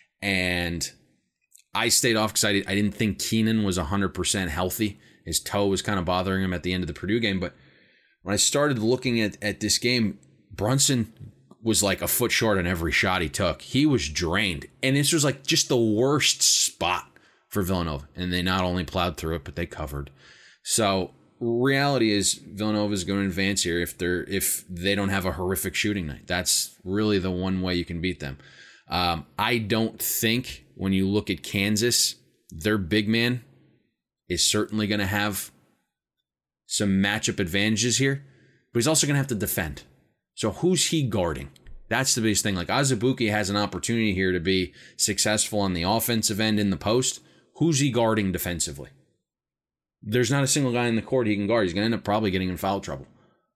and I stayed off because I, I didn't think Keenan was one hundred percent healthy. His toe was kind of bothering him at the end of the Purdue game, but when I started looking at, at this game, Brunson was like a foot short on every shot he took. He was drained, and this was like just the worst spot for Villanova, and they not only plowed through it, but they covered. So reality is Villanova is going to advance here if they're if they don't have a horrific shooting night. That's really the one way you can beat them. Um, I don't think when you look at Kansas, their big man is certainly going to have some matchup advantages here, but he's also going to have to defend. So who's he guarding? That's the biggest thing. Like Azubuike has an opportunity here to be successful on the offensive end in the post. Who's he guarding defensively? There's not a single guy in the court he can guard. He's going to end up probably getting in foul trouble.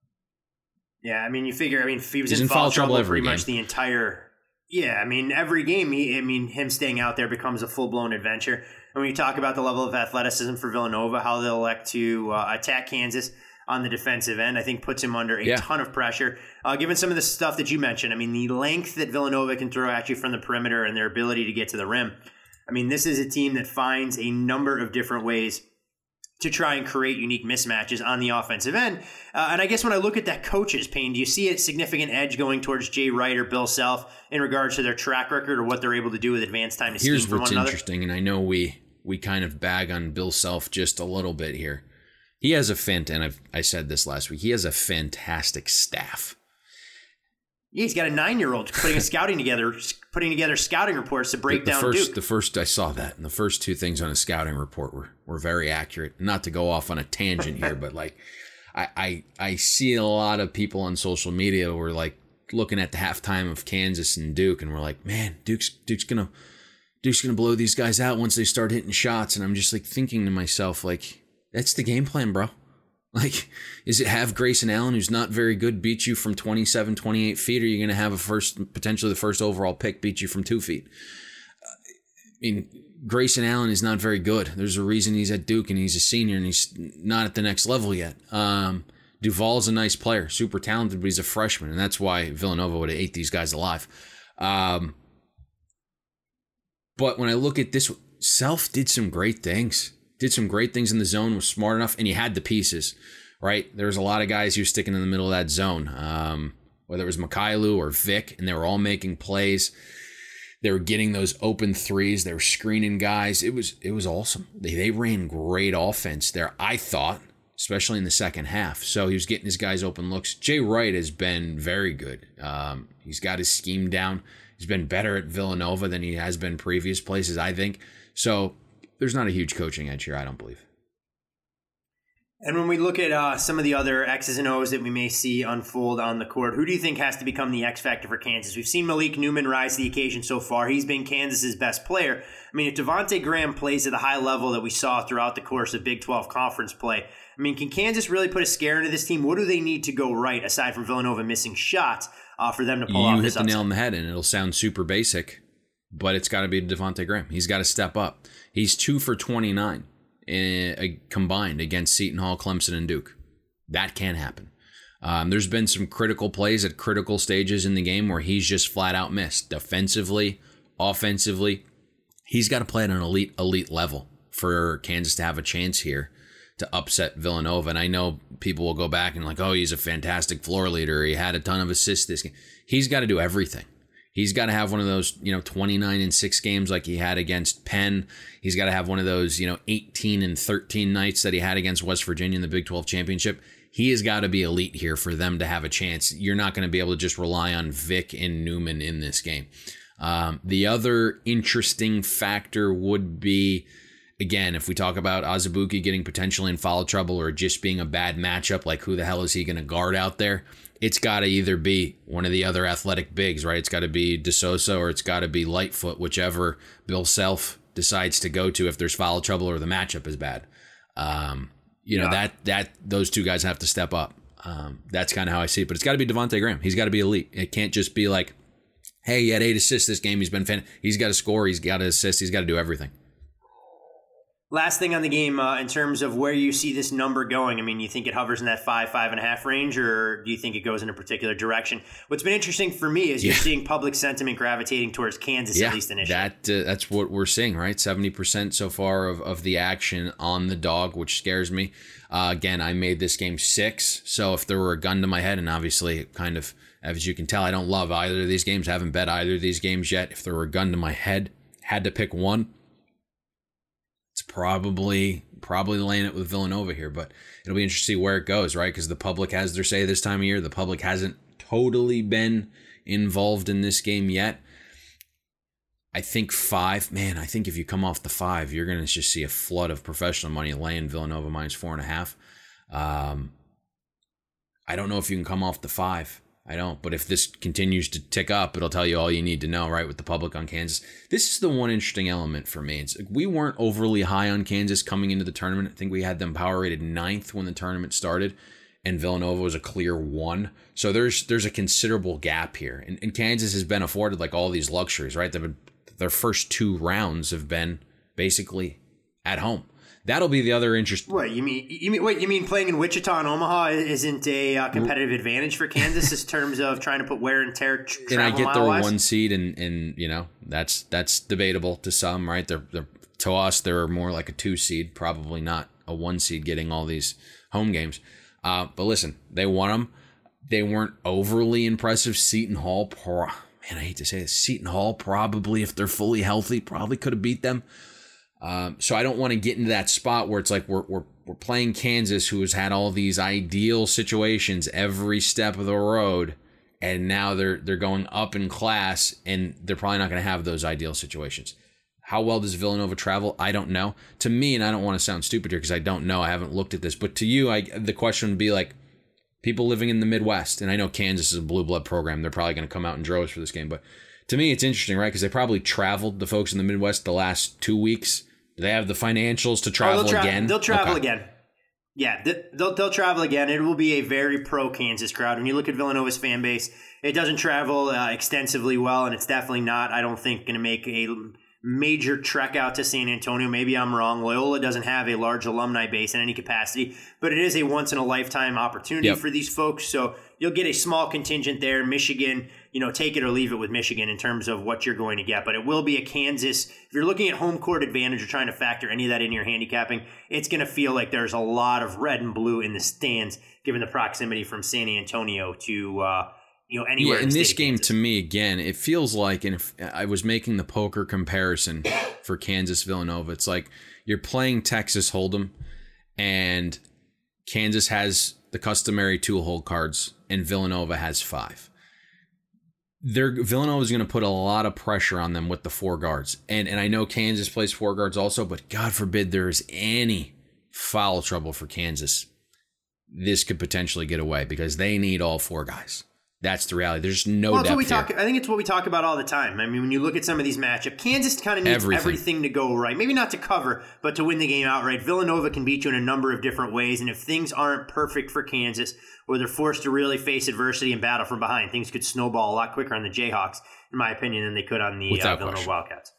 Yeah, I mean, you figure, I mean, if he was He's in, in foul, foul trouble trouble every pretty game. much the entire, yeah, I mean, every game, he, I mean, him staying out there becomes a full-blown adventure. And when you talk about the level of athleticism for Villanova, how they'll elect to uh, attack Kansas on the defensive end, I think puts him under a yeah. ton of pressure. Uh, given some of the stuff that you mentioned, I mean, the length that Villanova can throw at you from the perimeter and their ability to get to the rim. I mean, this is a team that finds a number of different ways to try and create unique mismatches on the offensive end. Uh, and I guess when I look at that coach's pain, do you see a significant edge going towards Jay Wright or Bill Self in regards to their track record or what they're able to do with advanced time to scheme Here's from what's one another? interesting, and I know we we kind of bag on Bill Self just a little bit here. He has a fant, and I've, I said this last week, he has a fantastic staff. Yeah, he's got a nine-year-old putting a scouting together, putting together scouting reports to break the, the down first, Duke. The first, I saw that, and the first two things on a scouting report were, were very accurate. Not to go off on a tangent here, but like, I, I I see a lot of people on social media who are like looking at the halftime of Kansas and Duke, and we're like, man, Duke's Duke's gonna Duke's gonna blow these guys out once they start hitting shots, and I'm just like thinking to myself, like, that's the game plan, bro. Like, is it have Grayson Allen, who's not very good, beat you from twenty-seven, twenty-eight feet, or are you going to have a first, potentially the first overall pick beat you from two feet? I mean, Grayson Allen is not very good. There's a reason he's at Duke and he's a senior and he's not at the next level yet. Um, Duvall's a nice player, super talented, but he's a freshman, and that's why Villanova would have ate these guys alive. Um, but when I look at this, Self did some great things. Did some great things in the zone, was smart enough, and he had the pieces, right? There was a lot of guys who were sticking in the middle of that zone, um, whether it was Mikhailu or Vic, and they were all making plays. They were getting those open threes. They were screening guys. It was it was awesome. They, they ran great offense there, I thought, especially in the second half. So he was getting his guys open looks. Jay Wright has been very good. Um, he's got his scheme down. He's been better at Villanova than he has been previous places, I think. So there's not a huge coaching edge here, I don't believe. And when we look at uh, some of the other X's and O's that we may see unfold on the court, who do you think has to become the X factor for Kansas? We've seen Malik Newman rise to the occasion so far. He's been Kansas's best player. I mean, if Devontae Graham plays at the high level that we saw throughout the course of Big twelve conference play, I mean, can Kansas really put a scare into this team? What do they need to go right, aside from Villanova missing shots, uh, for them to pull you off hit this the upset? nail on the head, and it'll sound super basic, but it's got to be Devontae Graham. He's got to step up. He's two for twenty-nine in, uh, combined against Seton Hall, Clemson, and Duke. That can happen. Um, there's been some critical plays at critical stages in the game where he's just flat out missed. Defensively, offensively, he's got to play at an elite, elite level for Kansas to have a chance here to upset Villanova. And I know people will go back and like, oh, he's a fantastic floor leader. He had a ton of assists this game. He's got to do everything. He's got to have one of those, you know, twenty-nine and six games like he had against Penn. He's got to have one of those, you know, eighteen and thirteen nights that he had against West Virginia in the Big twelve championship. He has got to be elite here for them to have a chance. You're not going to be able to just rely on Vic and Newman in this game. Um, the other interesting factor would be, again, if we talk about Azubuike getting potentially in foul trouble or just being a bad matchup, like who the hell is he going to guard out there? It's got to either be one of the other athletic bigs, right? It's got to be DeSosa or it's got to be Lightfoot, whichever Bill Self decides to go to if there's foul trouble or the matchup is bad. Um, you know, yeah. that that those two guys have to step up. um, that's kind of how I see it. But it's got to be Devontae Graham. He's got to be elite. It can't just be like, hey, he had eight assists this game. He's been fan. He's got to score. He's got to assist. He's got to do everything. Last thing on the game, uh, in terms of where you see this number going, I mean, you think it hovers in that five, five and a half range, or do you think it goes in a particular direction? What's been interesting for me is yeah. you're seeing public sentiment gravitating towards Kansas, yeah, at least initially. That, uh, that's what we're seeing, right? seventy percent so far of, of the action on the dog, which scares me. Uh, again, I made this game six, so if there were a gun to my head, and obviously kind of, as you can tell, I don't love either of these games. I haven't bet either of these games yet. If there were a gun to my head, had to pick one, it's probably probably laying it with Villanova here, but it'll be interesting to see where it goes, right? Because the public has their say this time of year. The public hasn't totally been involved in this game yet. I think five, man, I think if you come off the five, you're going to just see a flood of professional money laying Villanova minus four and a half. Um, I don't know if you can come off the five. I don't. But if this continues to tick up, it'll tell you all you need to know, right, with the public on Kansas. This is the one interesting element for me. It's, we weren't overly high on Kansas coming into the tournament. I think we had them power rated ninth when the tournament started, and Villanova was a clear one. So there's there's a considerable gap here. And, and Kansas has been afforded like all these luxuries, right? They've been, their first two rounds have been basically at home. That'll be the other interest. What you mean? You mean wait? You mean playing in Wichita and Omaha isn't a uh, competitive advantage for Kansas in terms of trying to put wear and tear? Tra- and I get their wise? one seed, and and you know that's that's debatable to some, right? They're, they're to us they're more like a two seed, probably not a one seed getting all these home games. Uh, but listen, they won them. They weren't overly impressive. Seton Hall, pro- man, I hate to say this. Seton Hall probably, if they're fully healthy, probably could have beat them. Um, so I don't want to get into that spot where it's like we're we're we're playing Kansas, who has had all these ideal situations every step of the road, and now they're they're going up in class, and they're probably not going to have those ideal situations. How well does Villanova travel? I don't know. To me, and I don't want to sound stupid here because I don't know, I haven't looked at this, but to you, I the question would be like, people living in the Midwest, and I know Kansas is a blue blood program, they're probably going to come out in droves for this game, but to me, it's interesting, right? Because they probably traveled, the folks in the Midwest, the last two weeks. Do they have the financials to travel oh, they'll tra- again? They'll travel okay. again. Yeah, they'll they'll travel again. It will be a very pro-Kansas crowd. When you look at Villanova's fan base, it doesn't travel uh, extensively well, and it's definitely not, I don't think, going to make a major trek out to San Antonio. Maybe I'm wrong. Loyola doesn't have a large alumni base in any capacity, but it is a once-in-a-lifetime opportunity yep. for these folks. So you'll get a small contingent there. Michigan, you know, take it or leave it with Michigan in terms of what you're going to get. But it will be a Kansas. If you're looking at home court advantage or trying to factor any of that in your handicapping, it's going to feel like there's a lot of red and blue in the stands, given the proximity from San Antonio to uh, you know anywhere. Yeah, in, in the this state game, to me, again, it feels like, and if I was making the poker comparison for Kansas Villanova, it's like you're playing Texas Hold'em, and Kansas has the customary two hold cards, and Villanova has five. They're Villanova is going to put a lot of pressure on them with the four guards. And and I know Kansas plays four guards also, but God forbid there is any foul trouble for Kansas. This could potentially get away because they need all four guys. That's the reality. There's no well, depth what we here. talk, I think it's what we talk about all the time. I mean, when you look at some of these matchups, Kansas kind of needs everything. everything to go right. Maybe not to cover, but to win the game outright. Villanova can beat you in a number of different ways, and if things aren't perfect for Kansas, or they're forced to really face adversity and battle from behind, things could snowball a lot quicker on the Jayhawks, in my opinion, than they could on the uh, Villanova question. Wildcats.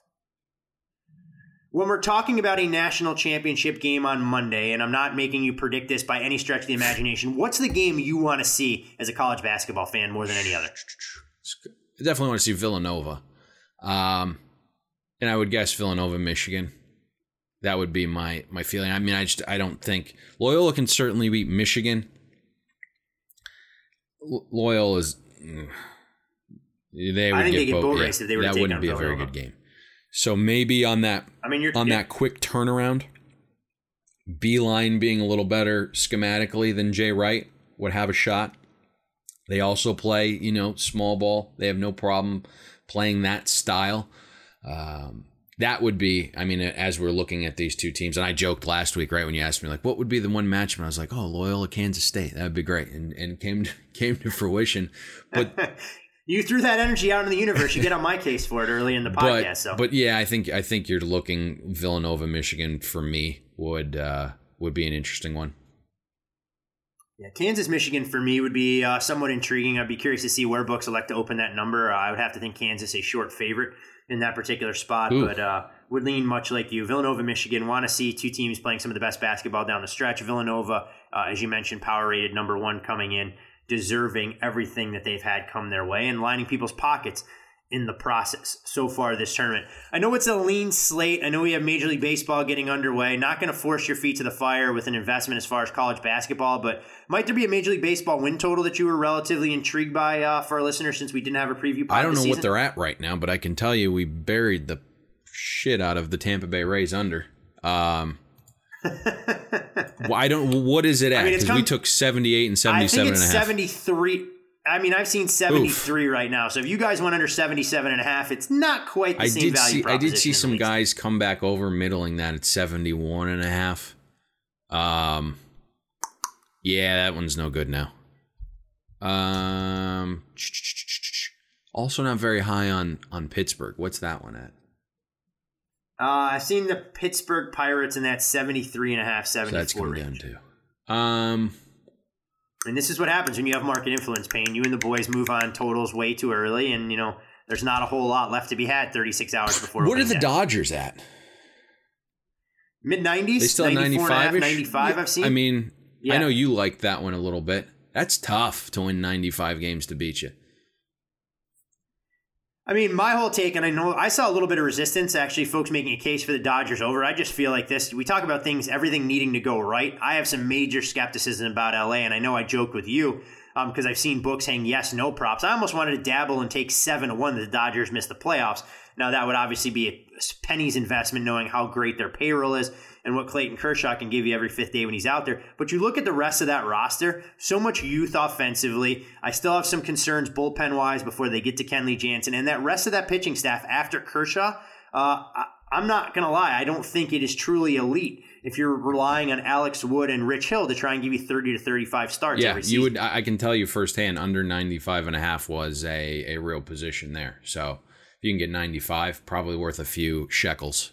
When we're talking about a national championship game on Monday, and I'm not making you predict this by any stretch of the imagination, what's the game you want to see as a college basketball fan more than any other? I definitely want to see Villanova. Um, and I would guess Villanova, Michigan. That would be my my feeling. I mean, I just I don't think Loyola can certainly beat Michigan. L- Loyola is they would I think get they get both. boat Yeah, race if they were that to wouldn't be a Villanova. very good game. So maybe on that I mean, you're, on you're, that quick turnaround, Beeline being a little better schematically than Jay Wright would have a shot. They also play, you know, small ball. They have no problem playing that style. Um, that would be, I mean, as we're looking at these two teams, and I joked last week, right, when you asked me, like, what would be the one matchup? And I was like, oh, Loyola, Kansas State. That would be great. And and came to, came to fruition. But you threw that energy out in the universe. You get on my case for it early in the podcast. But, so. but yeah, I think I think you're looking Villanova, Michigan for me would uh, would be an interesting one. Yeah, Kansas, Michigan for me would be uh, somewhat intriguing. I'd be curious to see where books elect to open that number. Uh, I would have to think Kansas a short favorite in that particular spot, Ooh. but uh, would lean much like you. Villanova, Michigan, want to see two teams playing some of the best basketball down the stretch. Villanova, uh, as you mentioned, power rated number one coming in, deserving everything that they've had come their way and lining people's pockets in the process so far this tournament. I know it's a lean slate. I know we have Major League Baseball getting underway. Not going to force your feet to the fire with an investment as far as college basketball, but might there be a Major League Baseball win total that you were relatively intrigued by uh, for our listeners since we didn't have a preview pod I don't know season? what they're at right now, but I can tell you we buried the shit out of the Tampa Bay Rays under. Um, well, I don't. What is it at? Because I mean, we took seventy-eight and seventy-seven I think it's and a half. seventy-three. I mean, I've seen seventy-three Oof. right now. So if you guys went under seventy-seven and a half, it's not quite the I same did value see, proposition. I did see some guys come back over middling that at seventy-one and a half. Um, yeah, that one's no good now. Um, also not very high on, on Pittsburgh. What's that one at? Uh, I've seen the Pittsburgh Pirates in that seventy-three and a half, seventy-four so that's coming range. down too. Um, and this is what happens when you have market influence, Payne. You and the boys move on totals way too early, and you know there's not a whole lot left to be had thirty-six hours before. What are the day. Dodgers at? Mid nineties. They still have ninety-five. ninety-five. Yeah, I've seen. I mean, yeah. I know you like that one a little bit. That's tough to win ninety-five games to beat you. I mean, my whole take, and I know I saw a little bit of resistance, actually, folks making a case for the Dodgers over. I just feel like this. We talk about things, everything needing to go right. I have some major skepticism about L A, and I know I joked with you because um, I've seen books saying yes, no props. I almost wanted to dabble and take seven to one that the Dodgers missed the playoffs. Now, that would obviously be a penny's investment knowing how great their payroll is and what Clayton Kershaw can give you every fifth day when he's out there. But you look at the rest of that roster, so much youth offensively. I still have some concerns bullpen-wise before they get to Kenley Jansen. And that rest of that pitching staff after Kershaw, uh, I, I'm not going to lie, I don't think it is truly elite if you're relying on Alex Wood and Rich Hill to try and give you thirty to thirty-five starts yeah, every season. you would. I can tell you firsthand, under ninety-five and a half was a, a real position there. So if you can get ninety-five, probably worth a few shekels.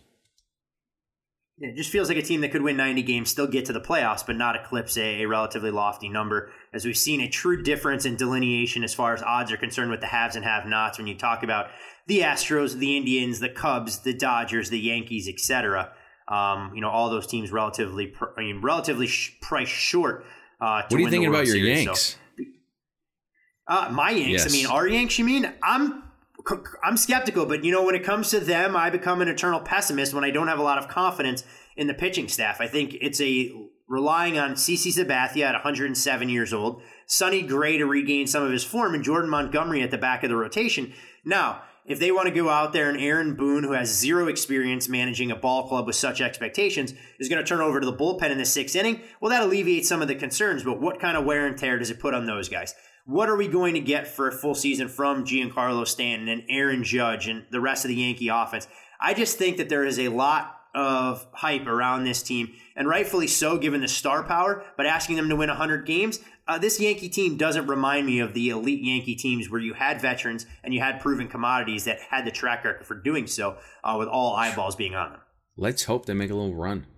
It just feels like a team that could win ninety games, still get to the playoffs, but not eclipse a, a relatively lofty number. As we've seen a true difference in delineation as far as odds are concerned with the haves and have-nots when you talk about the Astros, the Indians, the Cubs, the Dodgers, the Yankees, et cetera. Um, you know, all those teams relatively, I mean, relatively sh- priced short. Uh, to what are you win thinking the World about your Series. Yanks? So, uh, my Yanks. Yes. I mean, our Yanks. You mean I'm. I'm skeptical, but you know, when it comes to them, I become an eternal pessimist when I don't have a lot of confidence in the pitching staff. I think it's a relying on CeCe Sabathia at one hundred seven years old, Sonny Gray to regain some of his form, and Jordan Montgomery at the back of the rotation. Now, if they want to go out there and Aaron Boone, who has zero experience managing a ball club with such expectations, is going to turn over to the bullpen in the sixth inning, well, that alleviates some of the concerns, but what kind of wear and tear does it put on those guys? What are we going to get for a full season from Giancarlo Stanton and Aaron Judge and the rest of the Yankee offense? I just think that there is a lot of hype around this team, and rightfully so given the star power, but asking them to win one hundred games, uh, this Yankee team doesn't remind me of the elite Yankee teams where you had veterans and you had proven commodities that had the track record for doing so uh, with all eyeballs being on them. Let's hope they make a little run.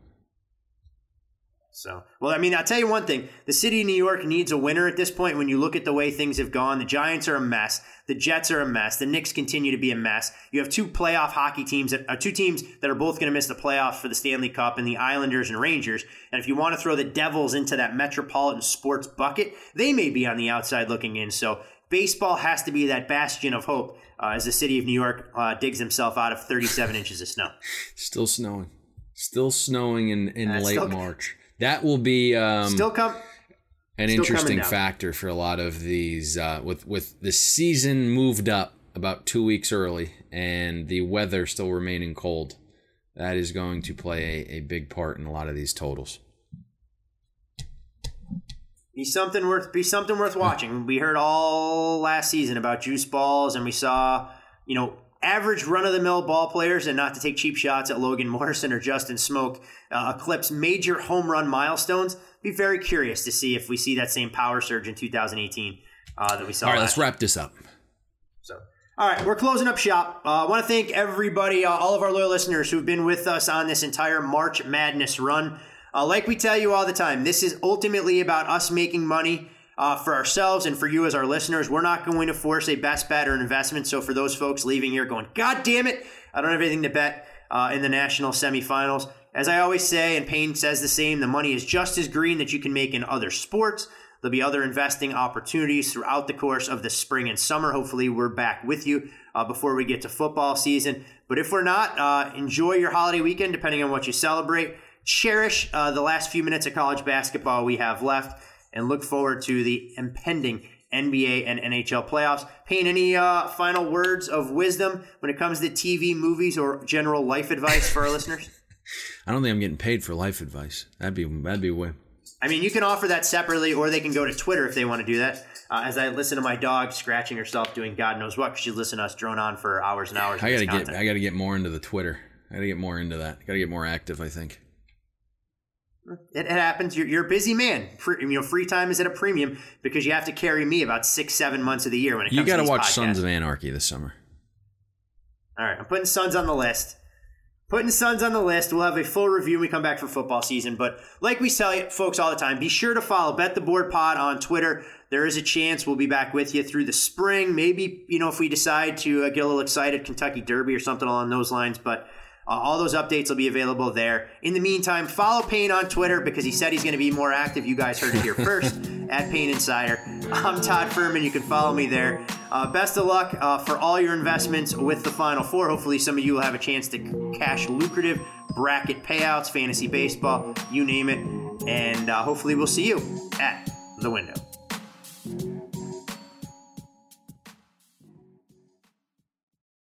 So, well, I mean, I'll tell you one thing. The city of New York needs a winner at this point when you look at the way things have gone. The Giants are a mess. The Jets are a mess. The Knicks continue to be a mess. You have two playoff hockey teams, that, uh, two teams that are both going to miss the playoffs for the Stanley Cup, and the Islanders and Rangers. And if you want to throw the Devils into that metropolitan sports bucket, they may be on the outside looking in. So baseball has to be that bastion of hope uh, as the city of New York uh, digs himself out of thirty-seven inches of snow. Still snowing. Still snowing in, in uh, late still, March. That will be um, still come, an still interesting factor for a lot of these. Uh, with, with the season moved up about two weeks early and the weather still remaining cold, that is going to play a, a big part in a lot of these totals. Be something worth be something worth watching. We heard all last season about juice balls, and we saw, you know, average run-of-the-mill ball players, and not to take cheap shots at Logan Morrison or Justin Smoke, uh, eclipse major home run milestones. Be very curious to see if we see that same power surge in two thousand eighteen uh, that we saw. All right, last let's wrap this up. So, all right, we're closing up shop. Uh, I want to thank everybody, uh, all of our loyal listeners who've been with us on this entire March Madness run. Uh, like we tell you all the time, this is ultimately about us making money uh, for ourselves and for you as our listeners. We're not going to force a best bet or an investment. So for those folks leaving here going, God damn it, I don't have anything to bet uh, in the national semifinals. As I always say, and Payne says the same, the money is just as green that you can make in other sports. There'll be other investing opportunities throughout the course of the spring and summer. Hopefully we're back with you uh, before we get to football season. But if we're not, uh, enjoy your holiday weekend, depending on what you celebrate. Cherish uh, the last few minutes of college basketball we have left, and look forward to the impending N B A and N H L playoffs. Payne, any uh, final words of wisdom when it comes to T V, movies, or general life advice for our listeners? I don't think I'm getting paid for life advice. That'd be that'd be a way. I mean, you can offer that separately, or they can go to Twitter if they want to do that. Uh, as I listen to my dog scratching herself doing God knows what, because she listen to us drone on for hours and hours. I gotta get I gotta get more into the Twitter. I gotta get more into that. Gotta get more active, I think. It, it happens. You're, you're a busy man. Free, you know, free time is at a premium because you have to carry me about six, seven months of the year when it comes you gotta to these watch podcasts. Sons of Anarchy this summer. All right, I'm putting Sons on the list. Putting Sons on the list. We'll have a full review when we come back for football season. But like we tell you, folks all the time, be sure to follow Bet the Board Pod on Twitter. There is a chance we'll be back with you through the spring. Maybe, you know, if we decide to uh, get a little excited, Kentucky Derby or something along those lines. But uh, all those updates will be available there. In the meantime, follow Payne on Twitter because he said he's going to be more active. You guys heard it here first at Payne Insider. I'm Todd Furman. You can follow me there. Uh, best of luck uh, for all your investments with the Final Four. Hopefully some of you will have a chance to cash lucrative bracket payouts, fantasy baseball, you name it. And uh, hopefully we'll see you at the window.